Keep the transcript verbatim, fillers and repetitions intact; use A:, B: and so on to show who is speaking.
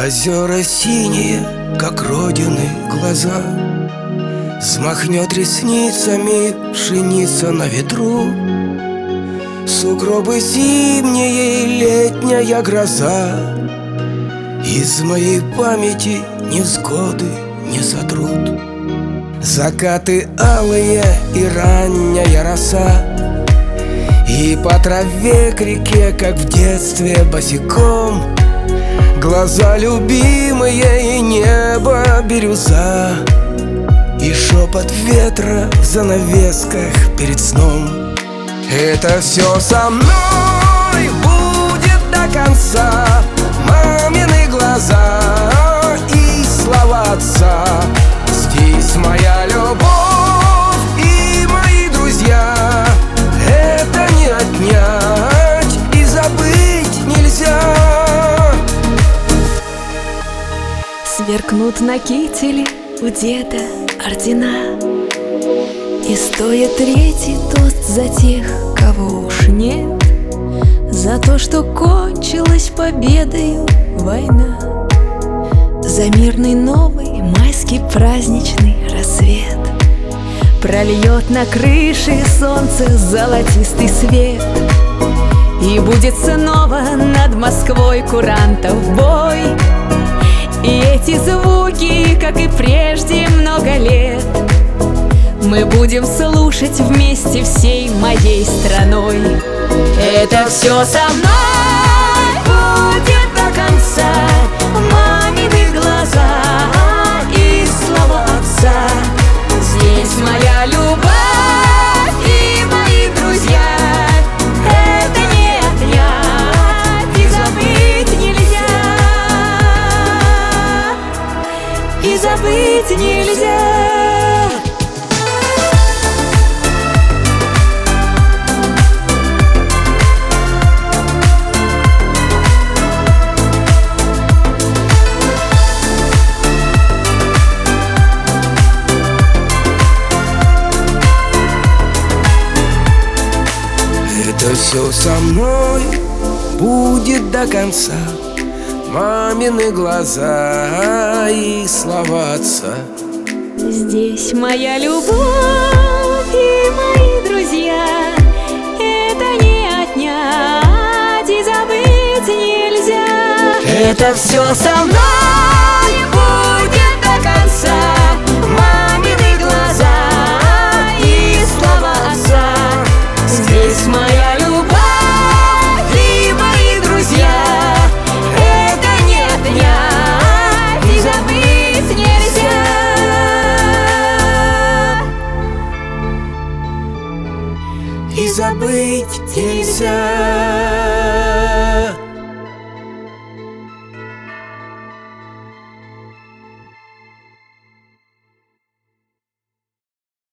A: Озера синие, как родины глаза, взмахнет ресницами пшеница на ветру. Сугробы зимние и летняя гроза из моей памяти невзгоды не сотрут. Закаты алые и ранняя роса, и по траве к реке, как в детстве босиком, глаза любимые и небо бирюза, и шепот ветра в занавесках перед сном. Это все со мной будет до конца. Мамины глаза и слова отца. Здесь моя любовь и мои друзья. Это не отнять и забыть нельзя.
B: Сверкнут на кителе у деда ордена, и стоит третий тост за тех, кого уж нет, за то, что кончилась победою война, за мирный новый майский праздничный рассвет. Прольет на крыше солнце золотистый свет, и будет снова над Москвой курантов бой. И эти звуки, как и прежде много лет, мы будем слушать вместе всей моей страной. Это все со мной будет до конца. Мамины глаза и слова отца. Здесь моя любовь и мои друзья. Это не отнять и забыть нельзя. И забыть нельзя.
A: Это все со мной будет до конца. Мамины глаза и слова отца.
B: Здесь моя любовь и мои друзья. Это не отнять и забыть нельзя.
A: Это все со мной будет до конца. Мамины глаза и слова отца. Здесь моя любовь и мои друзья. Это не отнять и забыть нельзя. И забыть нельзя.